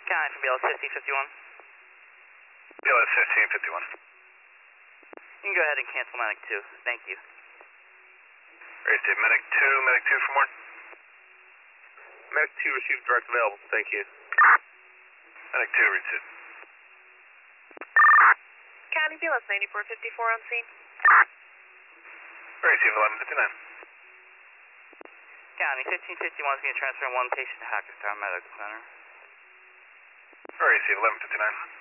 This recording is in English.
County from BLS 1551. BLS 1551. You can go ahead and cancel Medic 2. Thank you. Alright, Dave, Medic 2 for more. Medic 2 received direct available. Thank you. Medic 2, read it. County BLS 9454 on scene. Received 1159. County 1551 is going to transfer one patient to Hackettstown Medical Center. Received 1159.